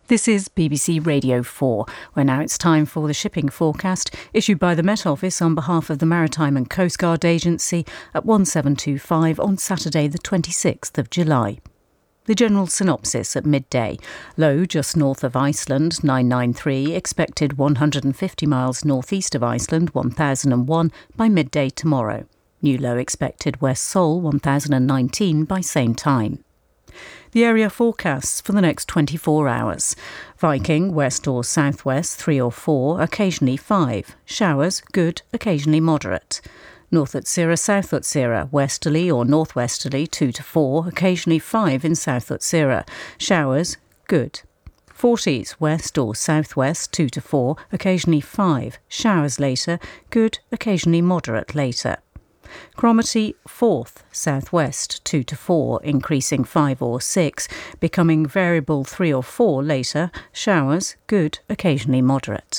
This is BBC Radio 4, where now it's time for the shipping forecast issued by the Met Office on behalf of the Maritime and Coast Guard Agency at 1725 on Saturday the 26th of July. The general synopsis at midday. Low just north of Iceland, 993, expected 150 miles northeast of Iceland, 1001 by midday tomorrow. New low expected West Seoul, 1019 by same time. The area forecasts for the next 24 hours. Viking, west or southwest, 3 or 4, occasionally 5. Showers, good, occasionally moderate. North Utsira, South Utsira, westerly or northwesterly, 2 to 4, occasionally 5 in South Utsira. Showers, good. Forties, west or southwest, 2 to 4, occasionally 5. Showers later, good, occasionally moderate later. Cromarty, 4th, southwest, 2 to 4, increasing 5 or 6, becoming variable 3 or 4 later, showers, good, occasionally moderate.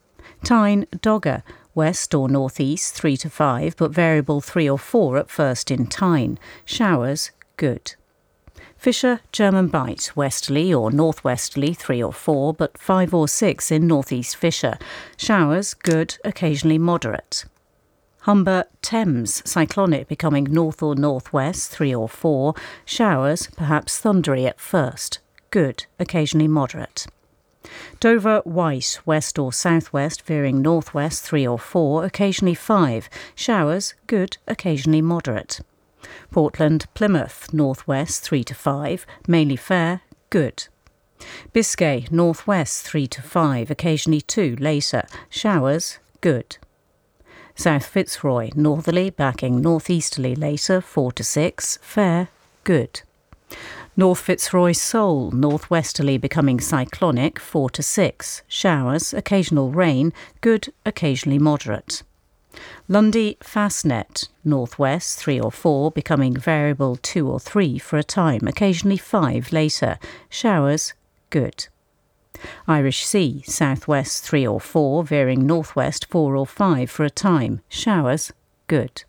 Tyne, Dogger, west or northeast, 3 to 5, but variable 3 or 4 at first in Tyne, showers, good. Fisher, German Bight, westerly or northwesterly, 3 or 4, but 5 or 6 in northeast Fisher, showers, good, occasionally moderate. Humber, Thames, cyclonic becoming north or northwest, 3 or 4. Showers, perhaps thundery at first. Good, occasionally moderate. Dover, White, west or southwest, veering northwest, 3 or 4. Occasionally 5. Showers, good, occasionally moderate. Portland, Plymouth, northwest, 3 to 5. Mainly fair, good. Biscay, northwest, 3 to 5. Occasionally 2 later. Showers, good. South Fitzroy, northerly, backing northeasterly later, 4 to 6, fair, good. North Fitzroy Seoul, northwesterly becoming cyclonic, 4 to 6, showers, occasional rain, good, occasionally moderate. Lundy Fastnet, northwest, 3 or 4, becoming variable 2 or 3 for a time, occasionally 5 later, showers, good. Irish Sea, southwest 3 or 4, veering northwest 4 or 5 for a time. Showers, good.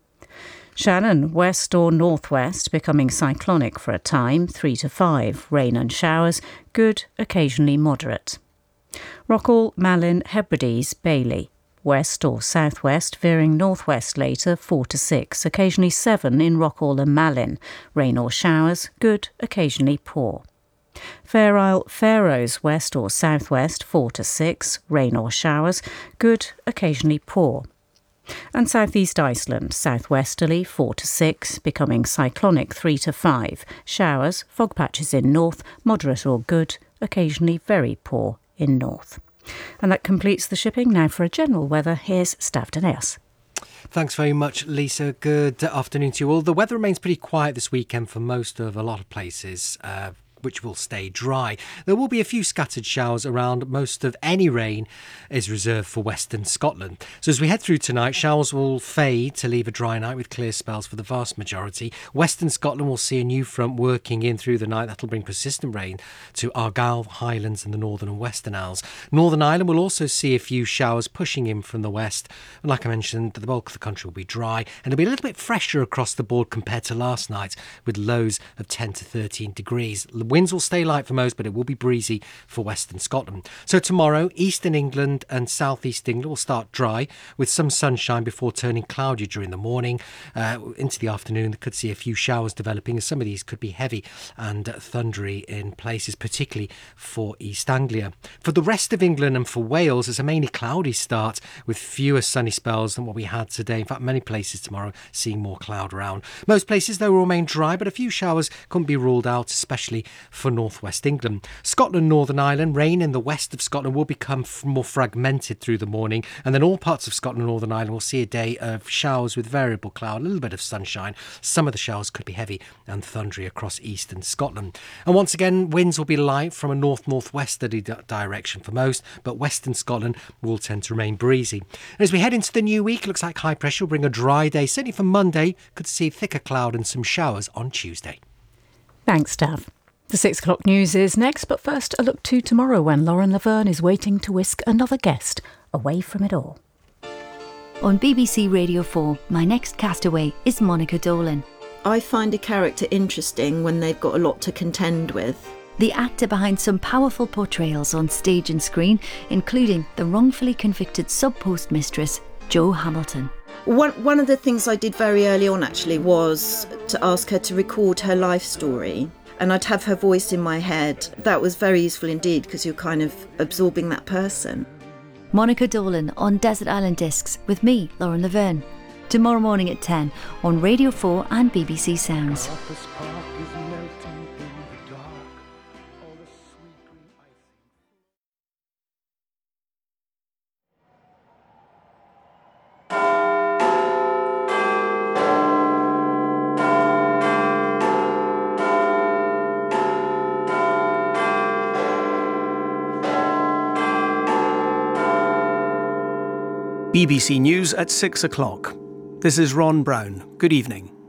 Shannon, west or northwest, becoming cyclonic for a time, 3 to 5. Rain and showers, good, occasionally moderate. Rockall, Malin, Hebrides, Bailey. West or southwest, veering northwest later, 4 to 6. Occasionally 7 in Rockall and Malin. Rain or showers, good, occasionally poor. Fair Isle, Faroes, west or southwest, 4 to 6, rain or showers, good, occasionally poor. And southeast Iceland, southwesterly, 4 to 6, becoming cyclonic 3 to 5, showers, fog patches in north, moderate or good, occasionally very poor in north. And that completes the shipping. Now for a general weather, here's Stav Deneas. Thanks very much, Lisa. Good afternoon to you all. The weather remains pretty quiet this weekend for most of a lot of places, which will stay dry. There will be a few scattered showers around. Most of any rain is reserved for western Scotland. So as we head through tonight, showers will fade to leave a dry night with clear spells for the vast majority. Western Scotland will see a new front working in through the night. That'll bring persistent rain to Argyll, Highlands and the Northern and Western Isles. Northern Ireland will also see a few showers pushing in from the west. And like I mentioned, the bulk of the country will be dry and it'll be a little bit fresher across the board compared to last night with lows of 10 to 13 degrees. Winds will stay light for most, but it will be breezy for western Scotland. So tomorrow, eastern England and southeast England will start dry with some sunshine before turning cloudy during the morning. Into the afternoon, they could see a few showers developing, and some of these could be heavy and thundery in places, particularly for East Anglia. For the rest of England and for Wales, it's a mainly cloudy start with fewer sunny spells than what we had today. In fact, many places tomorrow seeing more cloud around. Most places, though, will remain dry, but a few showers couldn't be ruled out, especially for northwest England. Scotland, Northern Ireland, rain in the west of Scotland will become more fragmented through the morning, and then all parts of Scotland and Northern Ireland will see a day of showers with variable cloud, a little bit of sunshine. Some of the showers could be heavy and thundery across eastern Scotland. And once again, winds will be light from a north-northwesterly direction for most, but western Scotland will tend to remain breezy. And as we head into the new week, it looks like high pressure will bring a dry day. Certainly for Monday, could see thicker cloud and some showers on Tuesday. Thanks, Stav. The 6 o'clock news is next, but first a look to tomorrow when Lauren Laverne is waiting to whisk another guest away from it all. On BBC Radio 4, my next castaway is Monica Dolan. I find a character interesting when they've got a lot to contend with. the actor behind some powerful portrayals on stage and screen, including the wrongfully convicted sub-post mistress, Jo Hamilton. One of the things I did very early on actually was to ask her to record her life story, and I'd have her voice in my head. That was very useful indeed, because you're kind of absorbing that person. Monica Dolan on Desert Island Discs with me, Lauren Laverne. Tomorrow morning at 10 on Radio 4 and BBC Sounds. BBC News at 6 o'clock. This is Ron Brown. Good evening.